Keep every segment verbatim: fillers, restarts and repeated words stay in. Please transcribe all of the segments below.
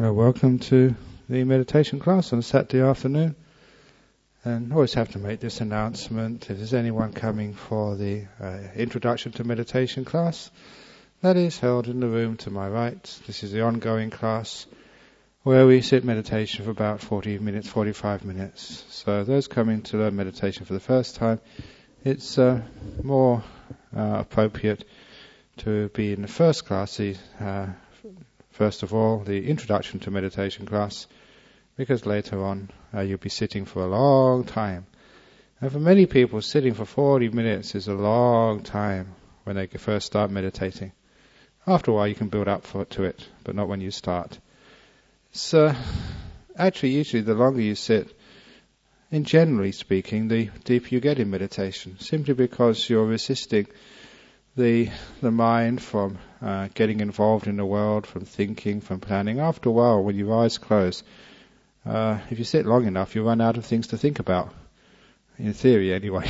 Uh, welcome to the meditation class on a Saturday afternoon. And I always have to make this announcement. If there's anyone coming for the uh, introduction to meditation class, that is held in the room to my right. This is the ongoing class where we sit meditation for about forty minutes, forty-five minutes. So those coming to learn meditation for the first time, it's uh, more uh, appropriate to be in the first class, the uh, First of all, the introduction to meditation class, because later on uh, you'll be sitting for a long time. And for many people, sitting for forty minutes is a long time when they first start meditating. After a while you can build up for, to it, but not when you start. So, actually, usually the longer you sit, in generally speaking, the deeper you get in meditation, simply because you're resisting the the mind from uh, getting involved in the world, from thinking, from planning. After a while, when your eyes close, uh, if you sit long enough, you run out of things to think about. In theory, anyway.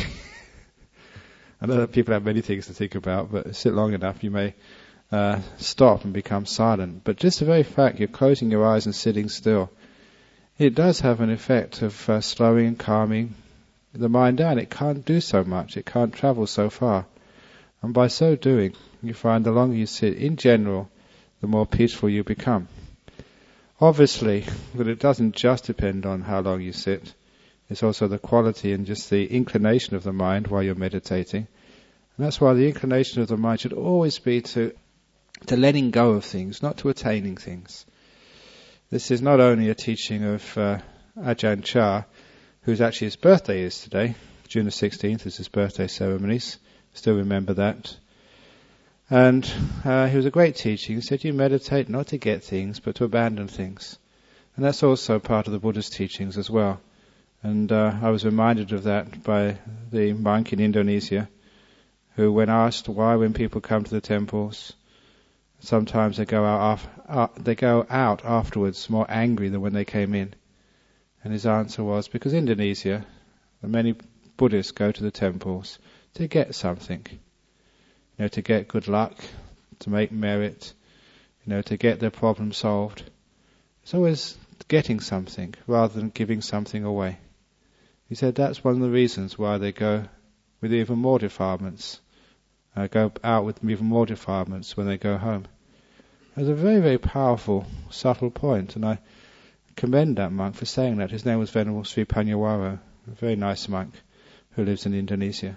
I know that people have many things to think about, but sit long enough, you may uh, stop and become silent. But just the very fact you're closing your eyes and sitting still, it does have an effect of uh, slowing and calming the mind down. It can't do so much. It can't travel so far. And by so doing, you find the longer you sit, in general, the more peaceful you become. Obviously, that it doesn't just depend on how long you sit. It's also the quality and just the inclination of the mind while you're meditating. And that's why the inclination of the mind should always be to, to letting go of things, not to attaining things. This is not only a teaching of uh, Ajahn Chah, whose actually his birthday is today. June the sixteenth is his birthday ceremonies. Still remember that. And uh, he was a great teacher. He said, you meditate not to get things, but to abandon things. And that's also part of the Buddha's teachings as well. And uh, I was reminded of that by the monk in Indonesia, who when asked why when people come to the temples, sometimes they go out, af- uh, they go out afterwards more angry than when they came in. And his answer was, because Indonesia, many Buddhists go to the temples to get something, you know, to get good luck, to make merit, you know, to get their problem solved. It's always getting something rather than giving something away. He said that's one of the reasons why they go with even more defilements, uh, go out with even more defilements when they go home. It's a very, very powerful, subtle point, and I commend that monk for saying that. His name was Venerable Sri Panyawaro, a very nice monk who lives in Indonesia.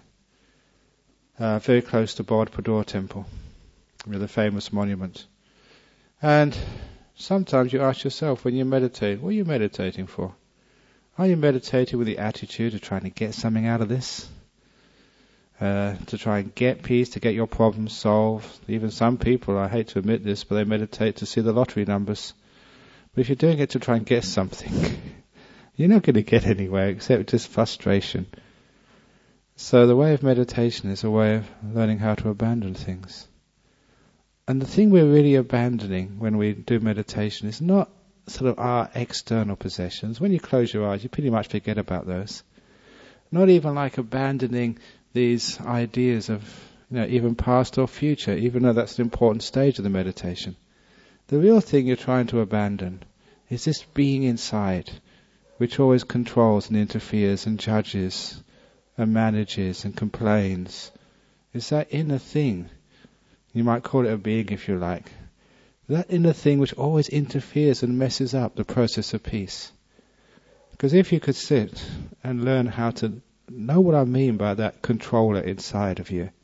Uh, very close to Borobudur Temple, with a famous monument. And sometimes you ask yourself when you meditate, what are you meditating for? Are you meditating with the attitude of trying to get something out of this? Uh, to try and get peace, to get your problems solved? Even some people, I hate to admit this, but they meditate to see the lottery numbers. But if you're doing it to try and get something, you're not going to get anywhere except just frustration. So the way of meditation is a way of learning how to abandon things. And the thing we're really abandoning when we do meditation is not sort of our external possessions. When you close your eyes, you pretty much forget about those. Not even like abandoning these ideas of, you know, even past or future, even though that's an important stage of the meditation. The real thing you're trying to abandon is this being inside, which always controls and interferes and judges and manages and complains. It's that inner thing. You might call it a being if you like. That inner thing which always interferes and messes up the process of peace. Because if you could sit and learn how to know what I mean by that controller inside of you,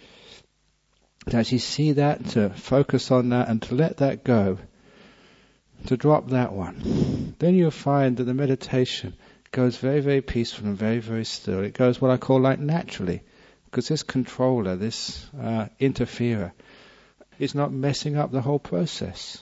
to actually see that, to focus on that and to let that go, to drop that one, then you'll find that the meditation goes very, very peaceful and very, very still. It goes what I call like naturally, because this controller, this uh, interferer, is not messing up the whole process.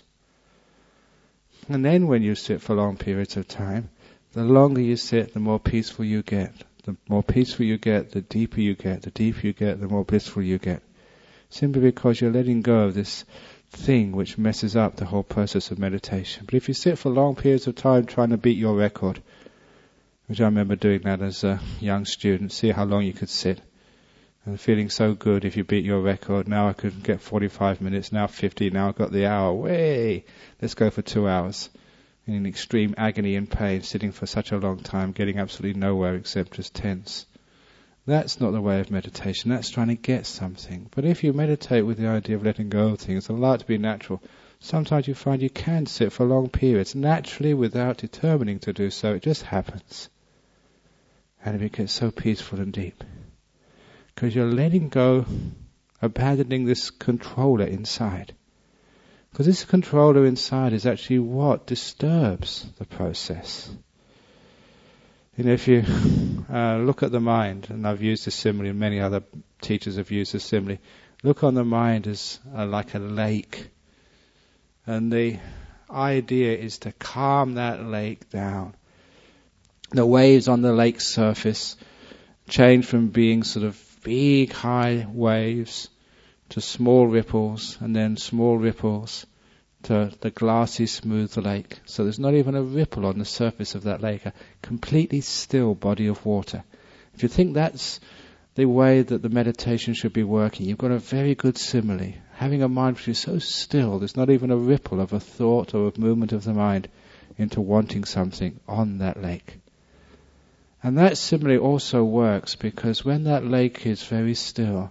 And then when you sit for long periods of time, the longer you sit, the more peaceful you get. The more peaceful you get, the deeper you get. The deeper you get, the more blissful you get. Simply because you're letting go of this thing which messes up the whole process of meditation. But if you sit for long periods of time trying to beat your record, which I remember doing that as a young student, see how long you could sit. And feeling so good if you beat your record. Now I could get forty-five minutes, now fifty, now I've got the hour. Way! Let's go for two hours. In extreme agony and pain, sitting for such a long time, getting absolutely nowhere except just tense. That's not the way of meditation. That's trying to get something. But if you meditate with the idea of letting go of things, allow it to be natural, sometimes you find you can sit for long periods, naturally, without determining to do so. It just happens. And it gets so peaceful and deep. Because you're letting go, abandoning this controller inside. Because this controller inside is actually what disturbs the process. You know, if you uh, look at the mind, and I've used this simile, and many other teachers have used this simile, look on the mind as uh, like a lake. And the idea is to calm that lake down. The waves on the lake's surface change from being sort of big high waves to small ripples, and then small ripples to the glassy smooth lake. So there's not even a ripple on the surface of that lake, a completely still body of water. If you think that's the way that the meditation should be working, you've got a very good simile. Having a mind which is so still, there's not even a ripple of a thought or a movement of the mind into wanting something on that lake. And that simile also works because when that lake is very still,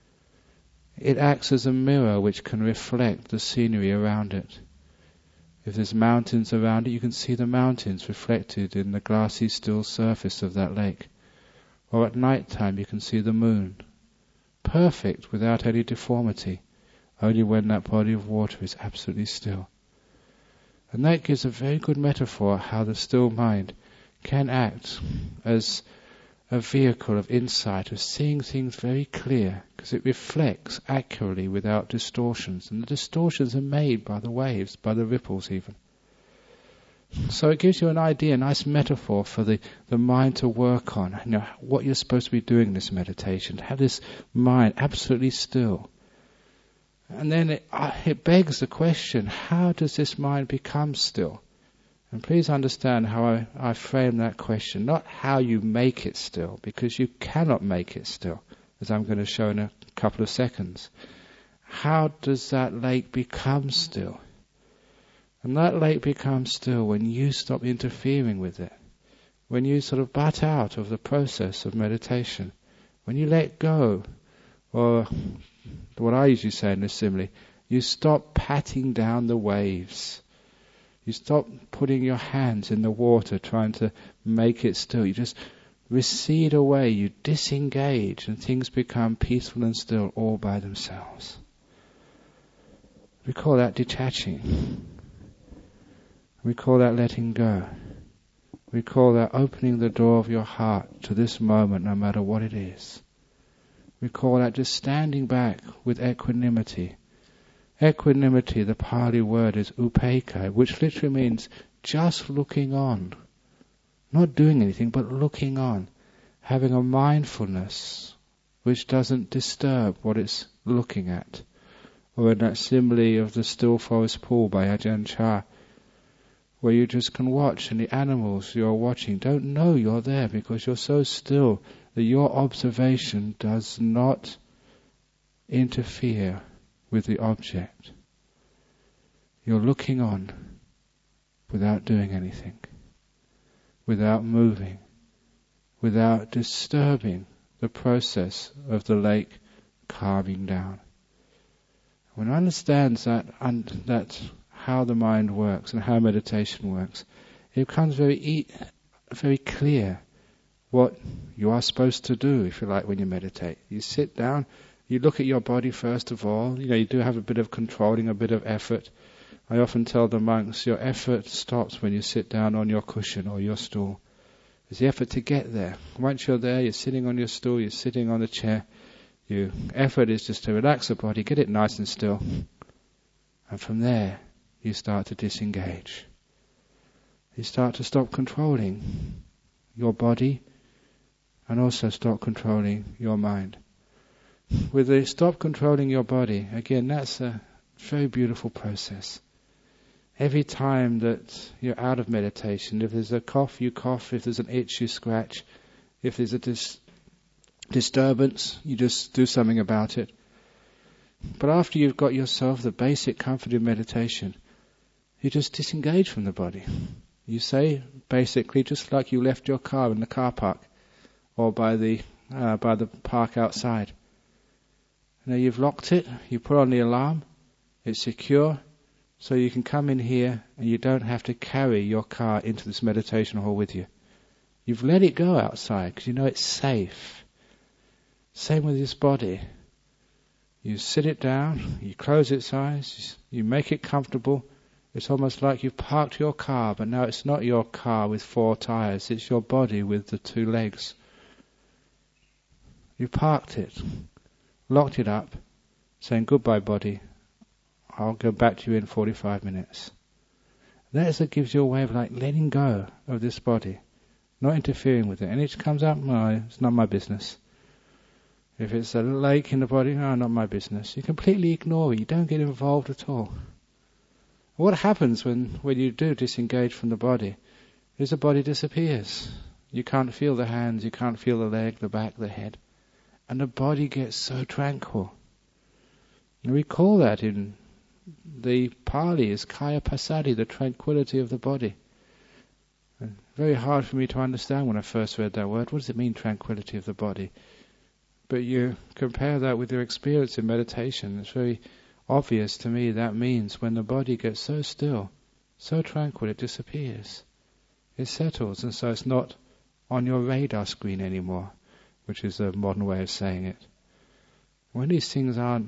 it acts as a mirror which can reflect the scenery around it. If there's mountains around it, you can see the mountains reflected in the glassy still surface of that lake. Or at night time you can see the moon, perfect without any deformity, only when that body of water is absolutely still. And that gives a very good metaphor how the still mind can act as a vehicle of insight, of seeing things very clear, because it reflects accurately without distortions. And the distortions are made by the waves, by the ripples even. So it gives you an idea, a nice metaphor for the, the mind to work on. You know, what you're supposed to be doing in this meditation. Have this mind absolutely still. And then it, uh, it begs the question, how does this mind become still? And please understand how I, I frame that question. Not how you make it still, because you cannot make it still, as I'm going to show in a couple of seconds. How does that lake become still? And that lake becomes still when you stop interfering with it. When you sort of butt out of the process of meditation. When you let go, or what I usually say in this simile, you stop patting down the waves. You stop putting your hands in the water trying to make it still. You just recede away, you disengage, and things become peaceful and still all by themselves. We call that detaching. We call that letting go. We call that opening the door of your heart to this moment, no matter what it is. We call that just standing back with equanimity. Equanimity, the Pali word is upekkha, which literally means just looking on. Not doing anything, but looking on. Having a mindfulness which doesn't disturb what it's looking at. Or in that simile of the still forest pool by Ajahn Chah, where you just can watch, and the animals you're watching don't know you're there because you're so still that your observation does not interfere with the object. You're looking on without doing anything, without moving, without disturbing the process of the lake calming down. When one understands that, and that how the mind works and how meditation works, it becomes very e- very clear what you are supposed to do, if you like, when you meditate. You sit down, you look at your body first of all. You know, you do have a bit of controlling, a bit of effort. I often tell the monks, your effort stops when you sit down on your cushion or your stool. It's the effort to get there. Once you're there, you're sitting on your stool, you're sitting on the chair. Your effort is just to relax the body, get it nice and still. And from there, you start to disengage. You start to stop controlling your body and also stop controlling your mind. With the stop controlling your body, again, that's a very beautiful process. Every time that you're out of meditation, if there's a cough, you cough. If there's an itch, you scratch. If there's a dis- disturbance, you just do something about it. But after you've got yourself the basic comfort in meditation, you just disengage from the body. You say, basically, just like you left your car in the car park or by the uh, by the park outside. Now you've locked it, you put on the alarm, it's secure, so you can come in here and you don't have to carry your car into this meditation hall with you. You've let it go outside because you know it's safe. Same with this body. You sit it down, you close its eyes, you make it comfortable. It's almost like you've parked your car, but now it's not your car with four tires, it's your body with the two legs. You parked it, locked it up, saying, goodbye body, I'll go back to you in forty-five minutes. That is what gives you a way of like letting go of this body, not interfering with it. And it comes up, no, it's not my business. If it's a lake in the body, no, not my business. You completely ignore it, you don't get involved at all. What happens when, when you do disengage from the body is the body disappears. You can't feel the hands, you can't feel the leg, the back, the head. And the body gets so tranquil. And we call that in the Pali as Kaya Passaddhi, the tranquility of the body. And very hard for me to understand when I first read that word. What does it mean, tranquility of the body? But you compare that with your experience in meditation, it's very obvious to me that means when the body gets so still, so tranquil, it disappears. It settles, and so it's not on your radar screen anymore, which is a modern way of saying it. When these things aren't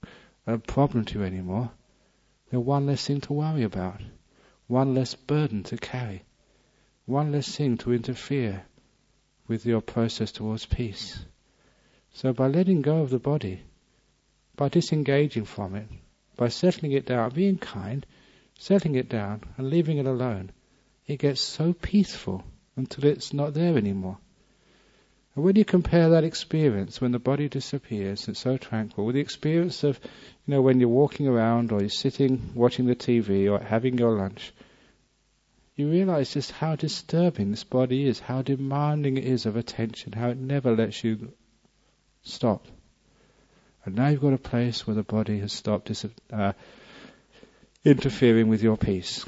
a problem to you anymore, they're one less thing to worry about, one less burden to carry, one less thing to interfere with your process towards peace. So by letting go of the body, by disengaging from it, by settling it down, being kind, settling it down and leaving it alone, it gets so peaceful until it's not there anymore. And when you compare that experience when the body disappears, it's so tranquil, with the experience of, you know, when you're walking around or you're sitting watching the T V or having your lunch, you realize just how disturbing this body is, how demanding it is of attention, how it never lets you stop. And now you've got a place where the body has stopped dis- uh, interfering with your peace.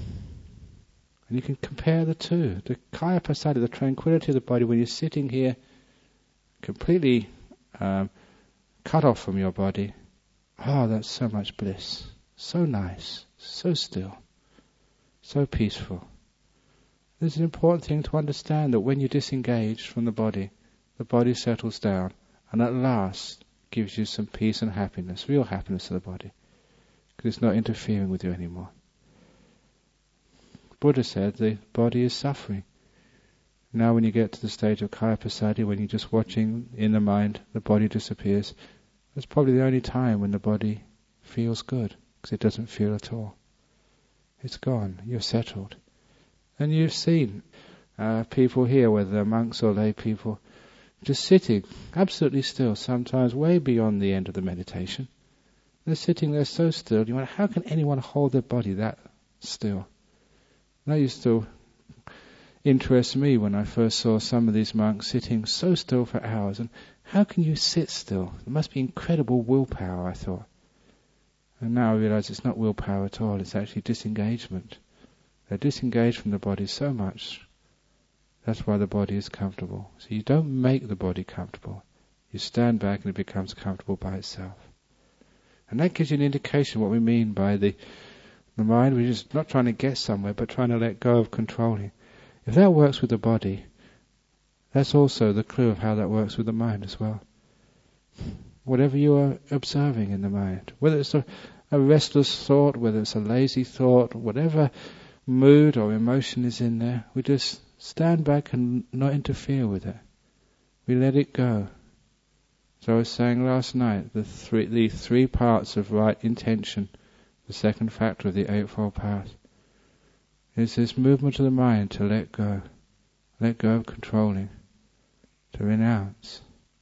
And you can compare the two. The Kaya Passaddhi, the tranquility of the body, when you're sitting here completely um, cut off from your body. Oh, that's so much bliss. So nice. So still. So peaceful. There's an important thing to understand, that when you disengage from the body, the body settles down and at last gives you some peace and happiness, real happiness to the body, because it's not interfering with you anymore. Buddha said the body is suffering. Now when you get to the stage of Kaya Passaddhi, when you're just watching in the mind, the body disappears, that's probably the only time when the body feels good, because it doesn't feel at all. It's gone, you're settled. And you've seen uh, people here, whether they're monks or lay people, just sitting absolutely still, sometimes way beyond the end of the meditation. They're sitting there so still, you wonder, how can anyone hold their body that still? That used to interest me when I first saw some of these monks sitting so still for hours. And how can you sit still? There must be incredible willpower, I thought. And now I realize it's not willpower at all, it's actually disengagement. They're disengaged from the body so much. That's why the body is comfortable. So you don't make the body comfortable. You stand back and it becomes comfortable by itself. And that gives you an indication what we mean by the the mind. We're just not trying to get somewhere, but trying to let go of controlling. If that works with the body, that's also the clue of how that works with the mind as well. Whatever you are observing in the mind, whether it's a, a restless thought, whether it's a lazy thought, whatever mood or emotion is in there, we just stand back and not interfere with it. We let it go. So I was saying last night, the three, the three parts of right intention, the second factor of the Eightfold Path, is this movement of the mind to let go. Let go of controlling. To renounce.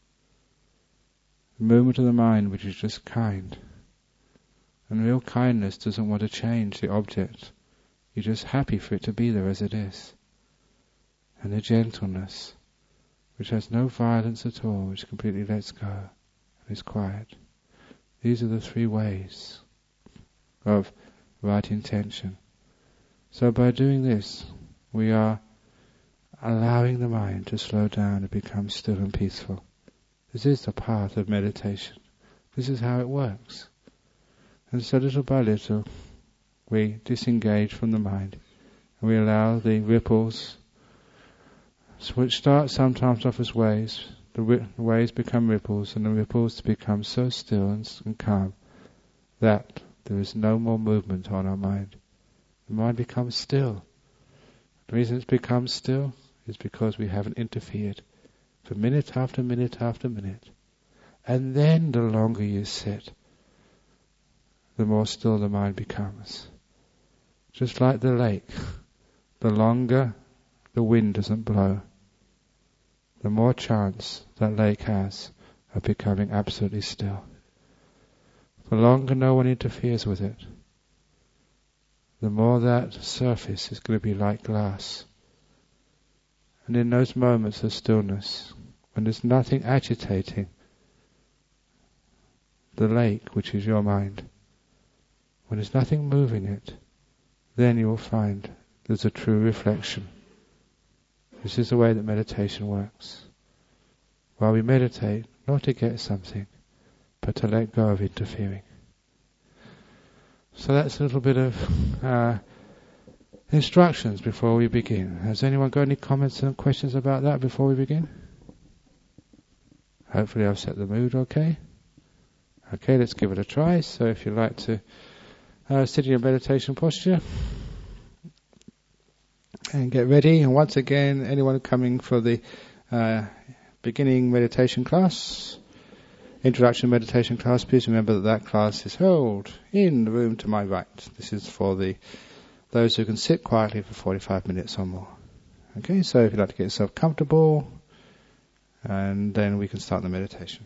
The movement of the mind which is just kind. And real kindness doesn't want to change the object. You're just happy for it to be there as it is. And the gentleness, which has no violence at all, which completely lets go and is quiet. These are the three ways of right intention. So by doing this, we are allowing the mind to slow down and become still and peaceful. This is the path of meditation. This is how it works. And so little by little, we disengage from the mind, and we allow the ripples, which start sometimes off as waves, the, ri- the waves become ripples, and the ripples become so still and, and calm that there is no more movement on our mind. The mind becomes still. The reason it's become still is because we haven't interfered for minute after minute after minute. And then the longer you sit, the more still the mind becomes. Just like the lake, the longer the wind doesn't blow, the more chance that lake has of becoming absolutely still. The longer no one interferes with it, the more that surface is going to be like glass. And in those moments of stillness, when there's nothing agitating the lake, which is your mind, when there's nothing moving it, then you will find there's a true reflection. This is the way that meditation works. While we meditate, not to get something, but to let go of interfering. So that's a little bit of uh, instructions before we begin. Has anyone got any comments and questions about that before we begin? Hopefully I've set the mood okay. Okay, let's give it a try. So if you'd like to uh, sit in your meditation posture and get ready. And once again, anyone coming for the uh, beginning meditation class, introduction meditation class, please remember that that class is held in the room to my right. This is for the those who can sit quietly for forty-five minutes or more. Okay, so if you'd like to get yourself comfortable, and then we can start the meditation.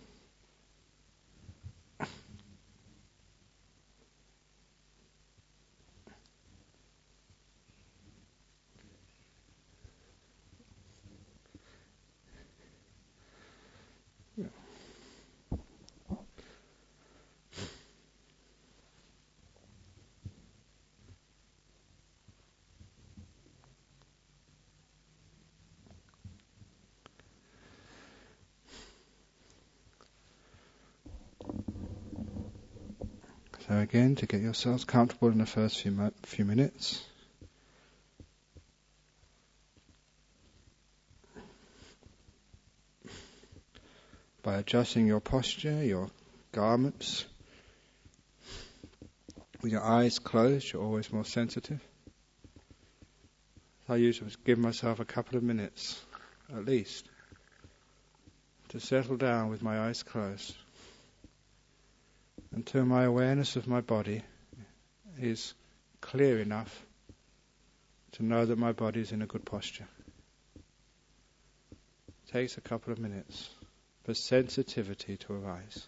So again, to get yourselves comfortable in the first few mo- few minutes, by adjusting your posture, your garments, with your eyes closed, you're always more sensitive. I usually give myself a couple of minutes, at least, to settle down with my eyes closed, until my awareness of my body is clear enough to know that my body is in a good posture. It takes a couple of minutes for sensitivity to arise.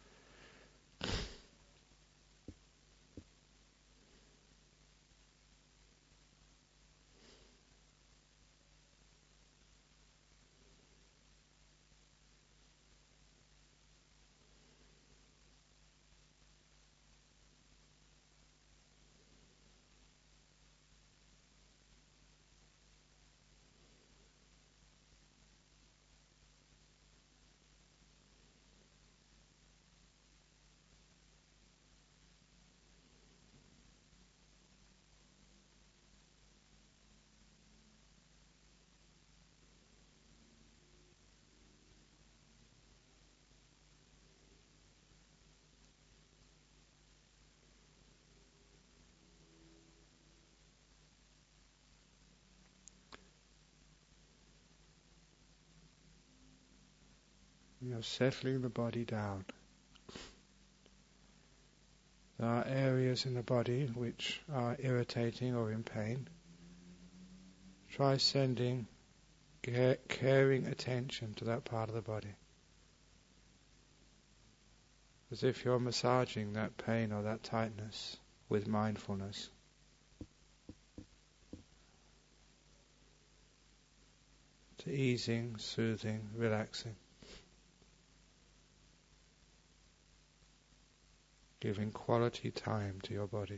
You're settling the body down. There are areas in the body which are irritating or in pain. Try sending care, caring attention to that part of the body, as if you're massaging that pain or that tightness with mindfulness. to easing, soothing, relaxing. Giving quality time to your body.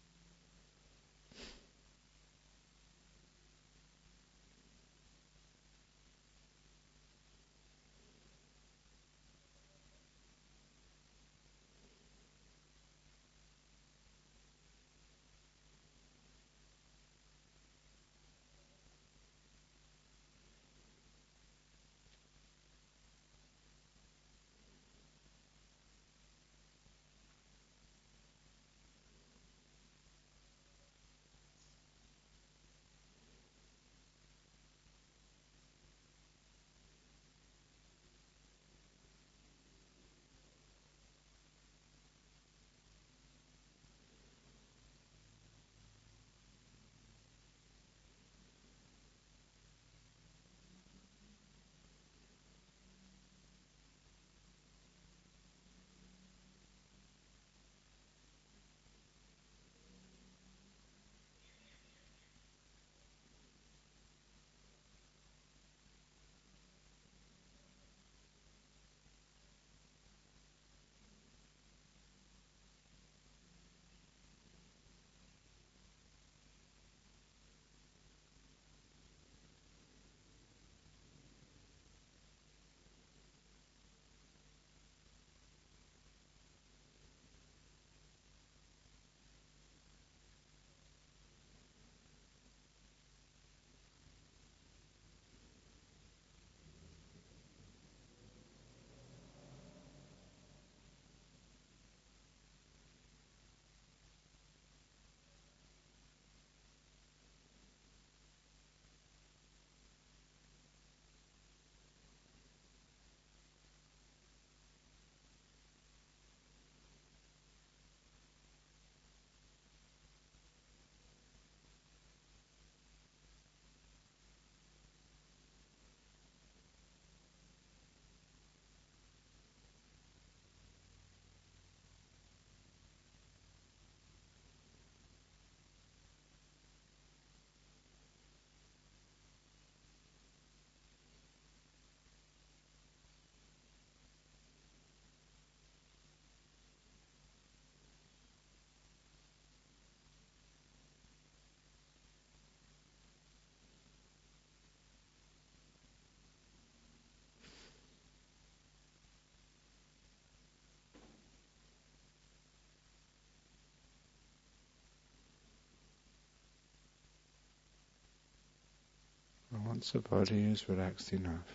And once the body is relaxed enough,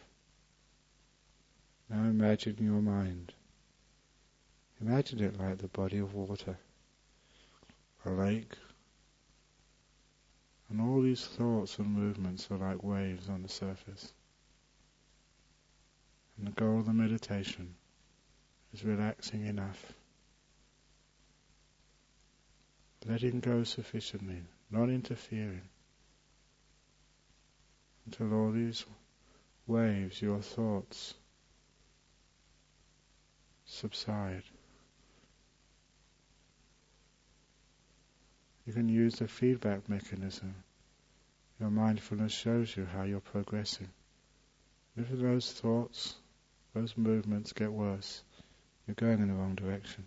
now imagine your mind. Imagine it like the body of water, a lake, and all these thoughts and movements are like waves on the surface. And the goal of the meditation is relaxing enough, letting go sufficiently, not interfering, until all these waves, your thoughts, subside. You can use the feedback mechanism. Your mindfulness shows you how you're progressing. If those thoughts, those movements get worse, you're going in the wrong direction.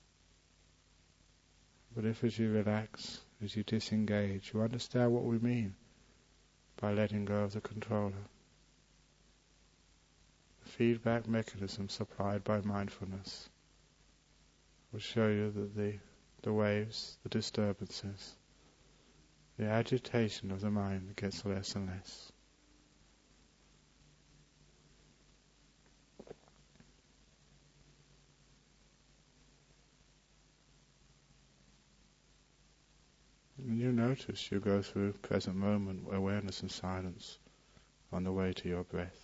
But if as you relax, as you disengage, you understand what we mean by letting go of the controller. The feedback mechanism supplied by mindfulness will show you that the, the waves, the disturbances, the agitation of the mind gets less and less. And you notice you go through present moment awareness and silence on the way to your breath.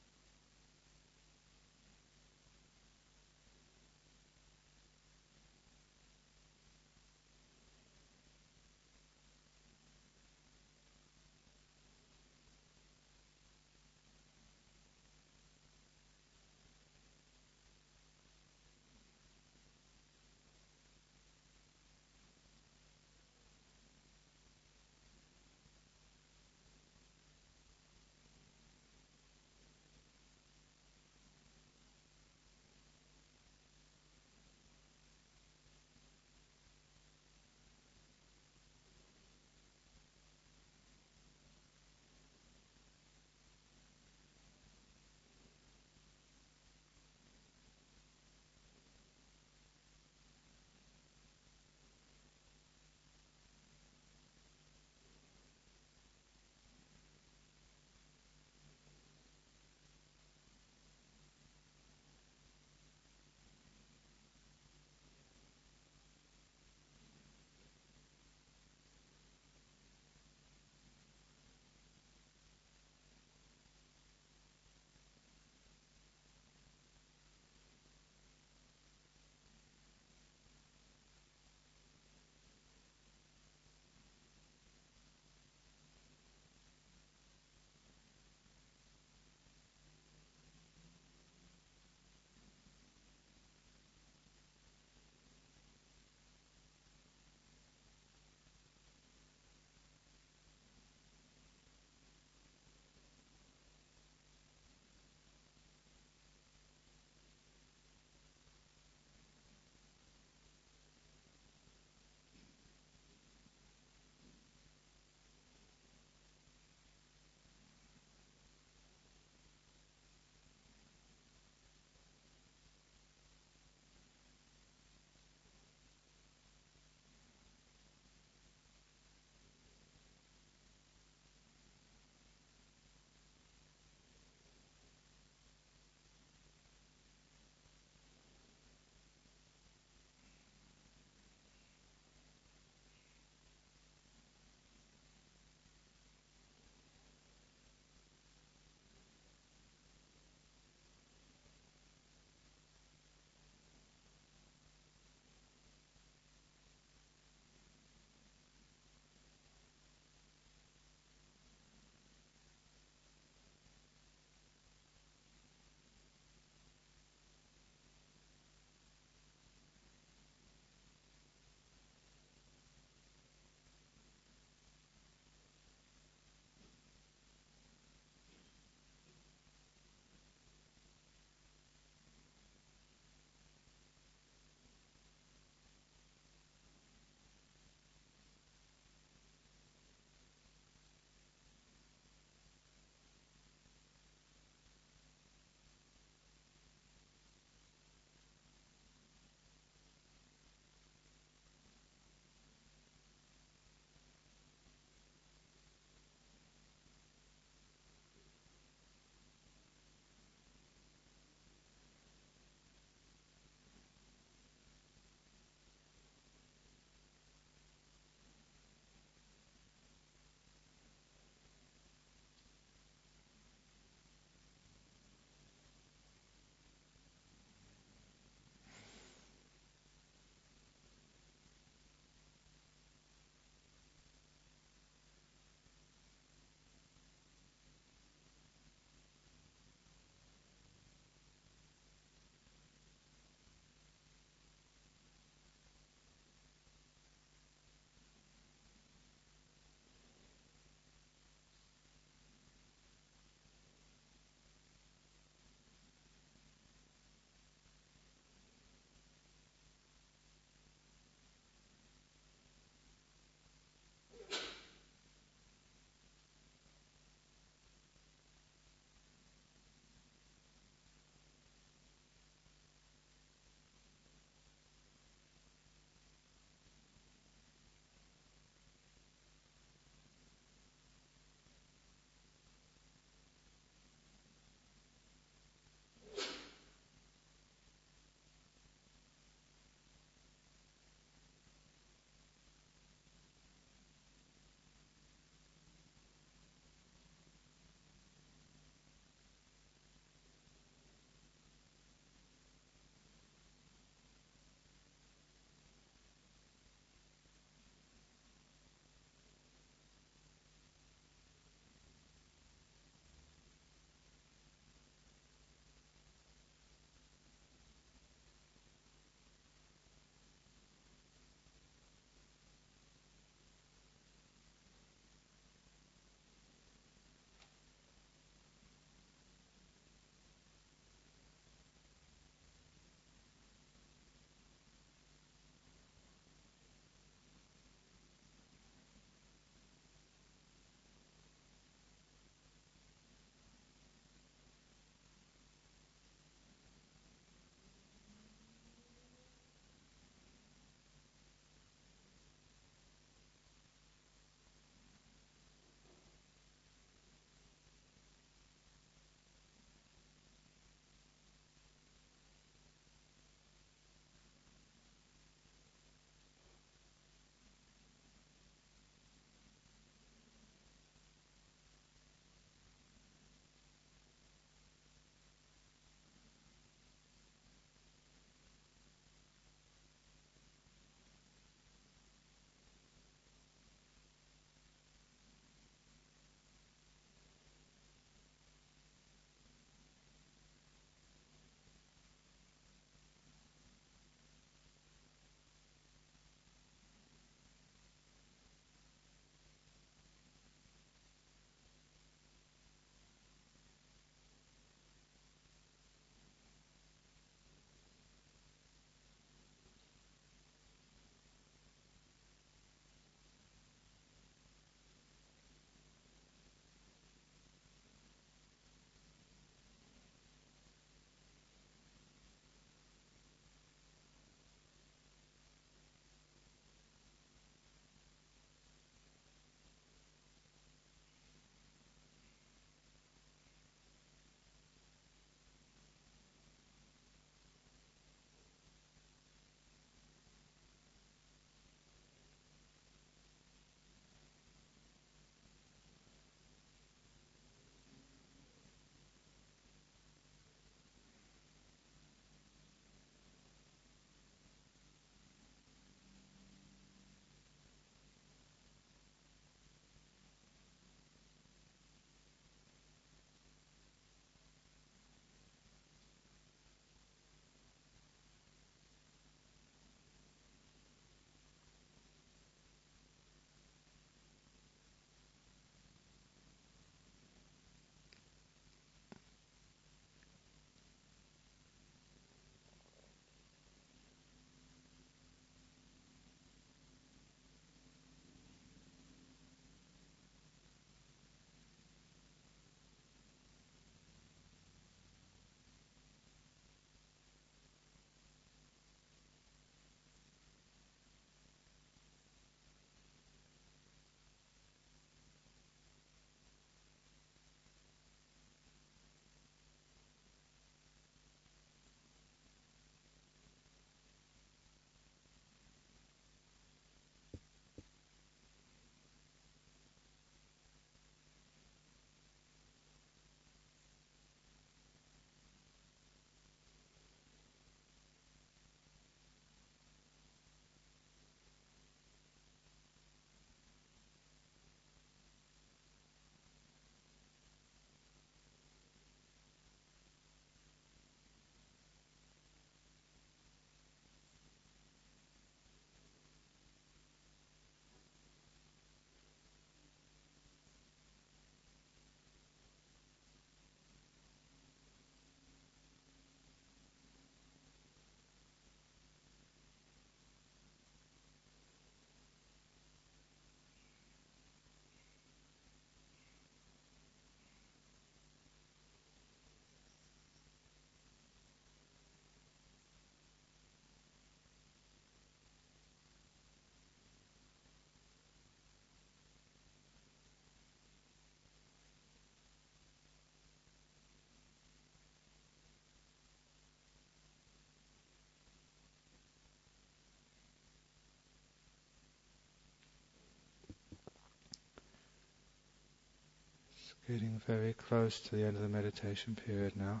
Getting very close to the end of the meditation period now.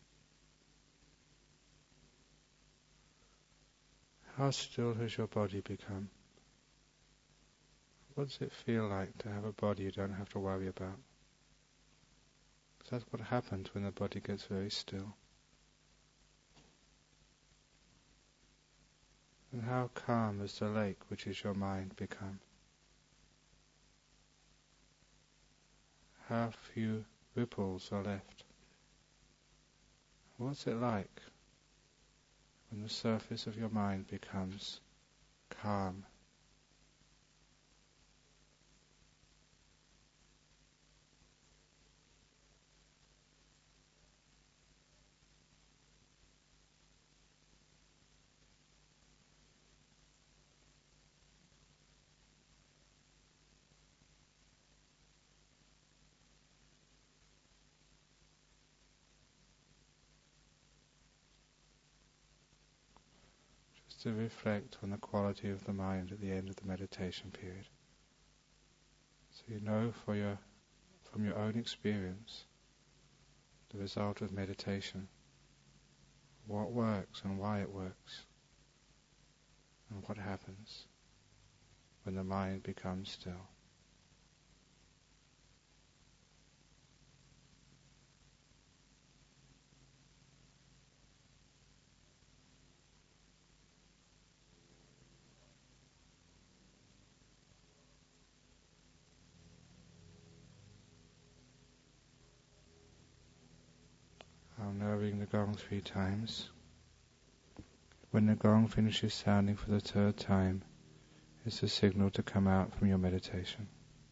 How still has your body become? What does it feel like to have a body you don't have to worry about? Because that's what happens when the body gets very still. And how calm has the lake, which is your mind, become? How few ripples are left? What's it like when the surface of your mind becomes calm? To reflect on the quality of the mind at the end of the meditation period. So you know for your, from your own experience the result of meditation, what works and why it works, and what happens when the mind becomes still. I'll now ring the gong three times. When the gong finishes sounding for the third time, it's a signal to come out from your meditation.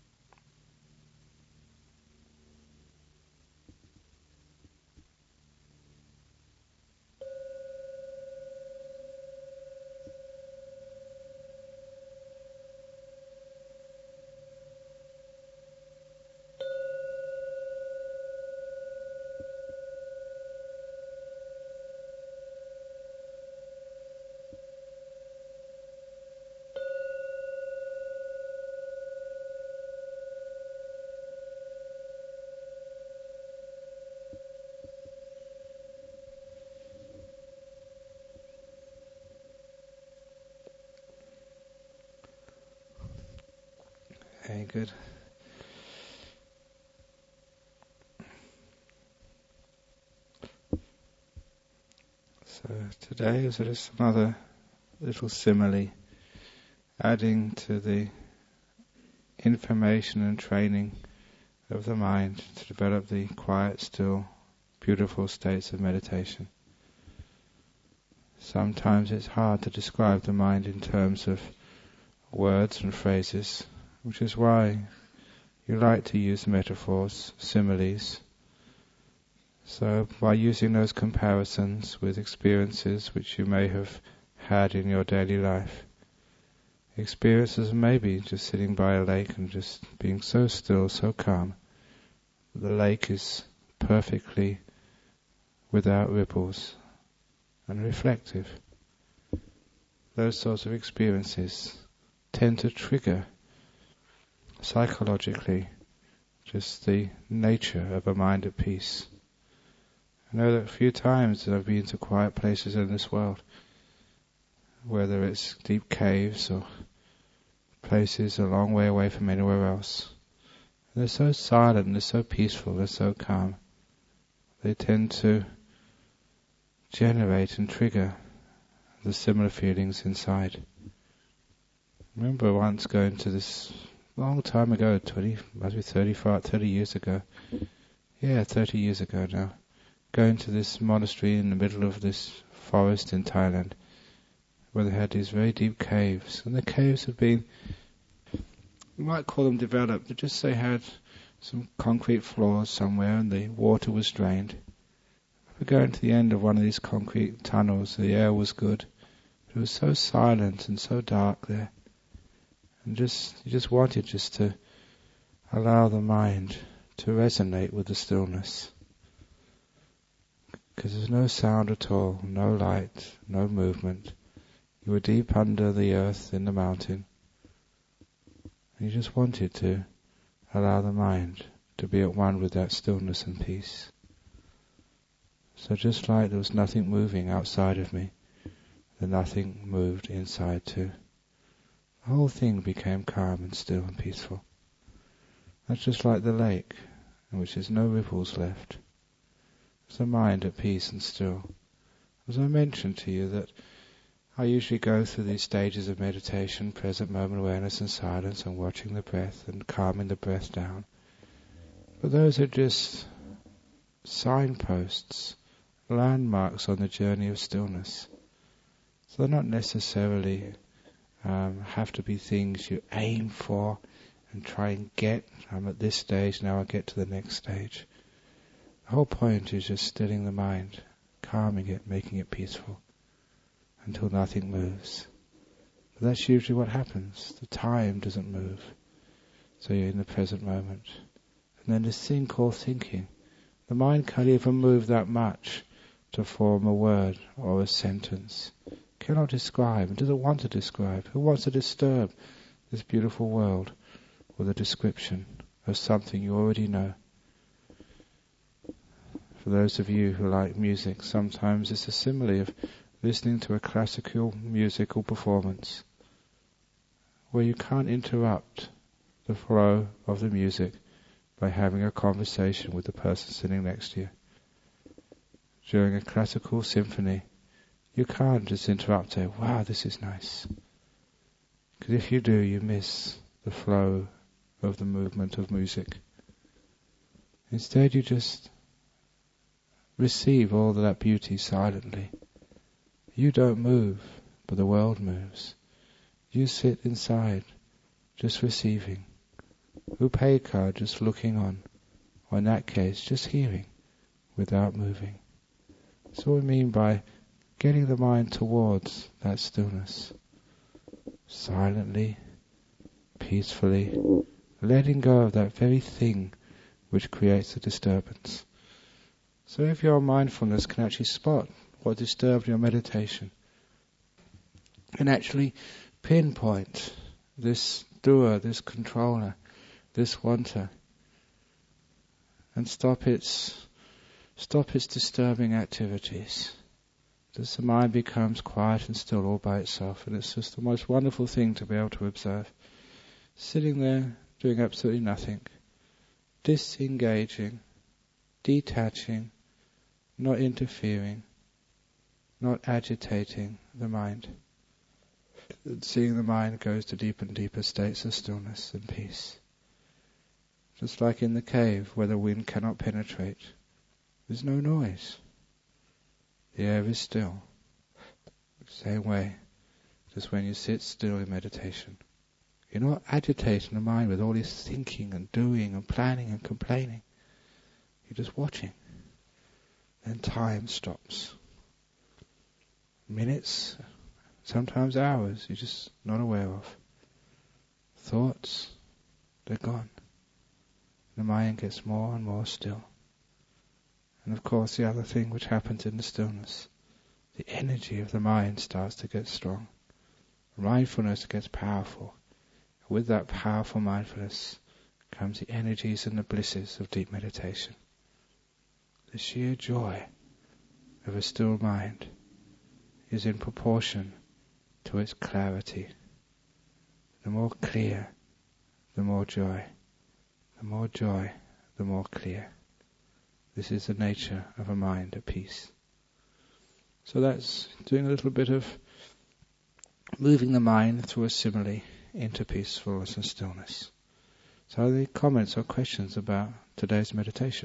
Very good. So today is just another little simile, adding to the information and training of the mind to develop the quiet, still, beautiful states of meditation. Sometimes it's hard to describe the mind in terms of words and phrases, which is why you like to use metaphors, similes. So by using those comparisons with experiences which you may have had in your daily life, experiences maybe just sitting by a lake and just being so still, so calm, the lake is perfectly without ripples and reflective. Those sorts of experiences tend to trigger psychologically just the nature of a mind at peace. I know that a few times that I've been to quiet places in this world, whether it's deep caves or places a long way away from anywhere else, they're so silent, they're so peaceful, they're so calm. They tend to generate and trigger the similar feelings inside. I remember once going to this long time ago, twenty, must be thirty-five, thirty years ago. Yeah, thirty years ago now. Going to this monastery in the middle of this forest in Thailand, where they had these very deep caves. And the caves had been, you might call them developed, but just they had some concrete floors somewhere and the water was drained. We were going to the end of one of these concrete tunnels. The air was good, but it was so silent and so dark there. And just you just wanted just to allow the mind to resonate with the stillness. Because there's no sound at all, no light, no movement. You were deep under the earth in the mountain. And you just wanted to allow the mind to be at one with that stillness and peace. So just like there was nothing moving outside of me, the nothing moved inside too. The whole thing became calm and still and peaceful. That's just like the lake, in which there's no ripples left. It's a mind at peace and still. As I mentioned to you that I usually go through these stages of meditation, present moment awareness and silence, and watching the breath and calming the breath down. But those are just signposts, landmarks on the journey of stillness. So they're not necessarily um, have to be things you aim for and try and get. I'm at this stage, now I'll get to the next stage. The whole point is just stilling the mind, calming it, making it peaceful, until nothing moves. But that's usually what happens. The time doesn't move. So you're in the present moment. And then this thing called thinking. The mind can't even move that much to form a word or a sentence. Cannot describe, and doesn't want to describe. Who wants to disturb this beautiful world with a description of something you already know? For those of you who like music, sometimes it's a simile of listening to a classical musical performance where you can't interrupt the flow of the music by having a conversation with the person sitting next to you. During a classical symphony, you can't just interrupt and say, wow, this is nice. Because if you do, you miss the flow of the movement of music. Instead, you just receive all of that beauty silently. You don't move, but the world moves. You sit inside, just receiving. Upekkha, just looking on. Or in that case, just hearing, without moving. That's what we mean by getting the mind towards that stillness. Silently, peacefully, letting go of that very thing which creates the disturbance. So if your mindfulness can actually spot what disturbed your meditation, and actually pinpoint this doer, this controller, this wanter, and stop its stop its disturbing activities, as the mind becomes quiet and still all by itself, and it's just the most wonderful thing to be able to observe. Sitting there, doing absolutely nothing, disengaging, detaching, not interfering, not agitating the mind. And seeing the mind goes to deeper and deeper states of stillness and peace. Just like in the cave where the wind cannot penetrate, there's no noise. The air is still. Same way, just when you sit still in meditation, you're not agitating the mind with all this thinking and doing and planning and complaining. You're just watching. Then time stops. Minutes, sometimes hours, you're just not aware of. Thoughts, they're gone. The mind gets more and more still. And of course the other thing which happens in the stillness, the energy of the mind starts to get strong. Mindfulness gets powerful. With that powerful mindfulness comes the energies and the blisses of deep meditation. The sheer joy of a still mind is in proportion to its clarity. The more clear, the more joy. The more joy, the more clear. This is the nature of a mind at peace. So that's doing a little bit of moving the mind through a simile into peacefulness and stillness. So are there any comments or questions about today's meditation?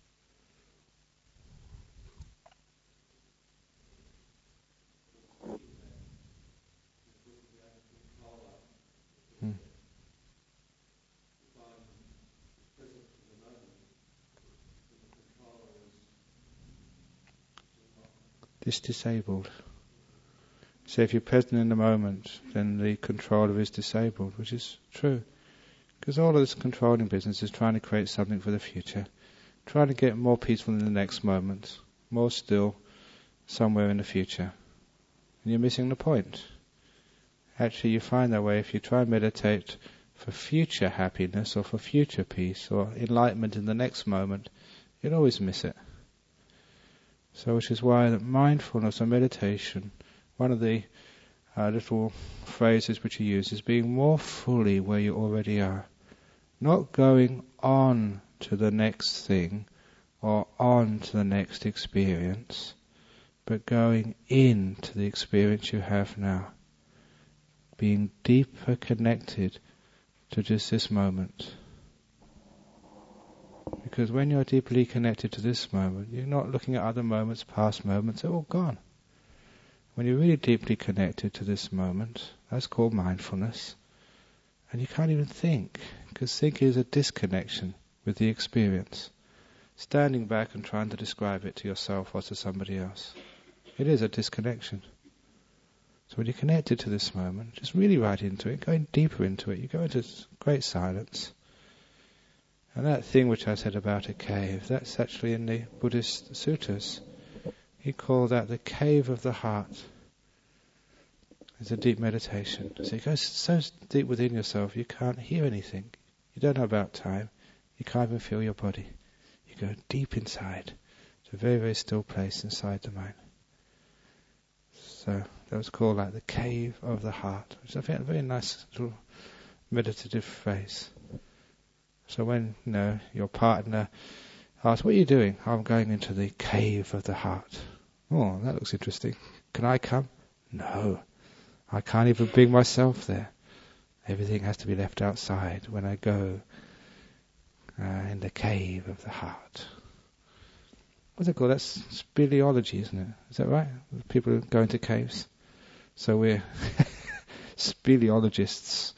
Hmm. This disabled. So if you're present in the moment, then the controller is disabled, which is true. Because all of this controlling business is trying to create something for the future, trying to get more peaceful in the next moment, more still somewhere in the future. And you're missing the point. Actually, you find that way if you try and meditate for future happiness or for future peace or enlightenment in the next moment, you'd always miss it. So which is why that mindfulness or meditation, one of the uh, little phrases which you use is being more fully where you already are. Not going on to the next thing or on to the next experience, but going into the experience you have now. Being deeper connected to just this moment. Because when you're deeply connected to this moment, you're not looking at other moments, past moments, they're all gone. When you're really deeply connected to this moment, that's called mindfulness. And you can't even think, because thinking is a disconnection with the experience. Standing back and trying to describe it to yourself or to somebody else. It is a disconnection. So when you're connected to this moment, just really right into it, going deeper into it, you go into great silence. And that thing which I said about a cave, that's actually in the Buddhist suttas. He called that the cave of the heart. It's a deep meditation. So you go so deep within yourself, you can't hear anything. You don't know about time. You can't even feel your body. You go deep inside. It's a very, very still place inside the mind. So that was called like the cave of the heart, which I think a very nice little meditative phrase. So when you know your partner asks, "What are you doing?" "I'm going into the cave of the heart." "Oh, that looks interesting. Can I come?" "No, I can't even bring myself there. Everything has to be left outside when I go uh, in the cave of the heart." What's it called? That's speleology, isn't it? Is that right? People who go into caves. So we're speleologists.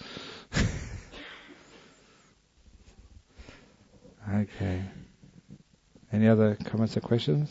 Okay. Any other comments or questions?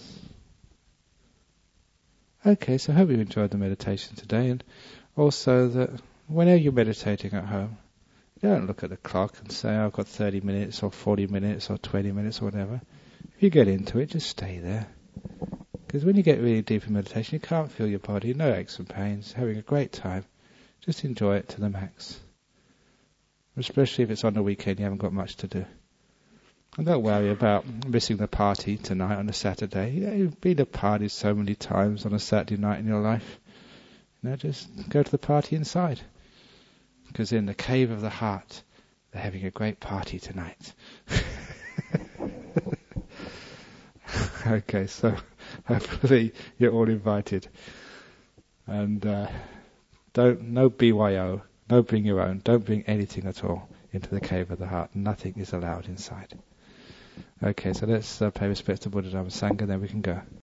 Okay, so I hope you enjoyed the meditation today, and also that whenever you're meditating at home, you don't look at the clock and say, oh, I've got thirty minutes or forty minutes or twenty minutes or whatever. If you get into it, just stay there. Because when you get really deep in meditation, you can't feel your body, no aches and pains, having a great time. Just enjoy it to the max. Especially if it's on the weekend, you haven't got much to do. And don't worry about missing the party tonight on a Saturday. You know, you've been to parties so many times on a Saturday night in your life. You know, just go to the party inside. Because in the cave of the heart, they're having a great party tonight. Okay, so hopefully you're all invited. And uh, don't no B Y O, no bring your own, don't bring anything at all into the cave of the heart. Nothing is allowed inside. Okay, so let's uh, pay respect to Buddha Dhamma Sangha, then we can go.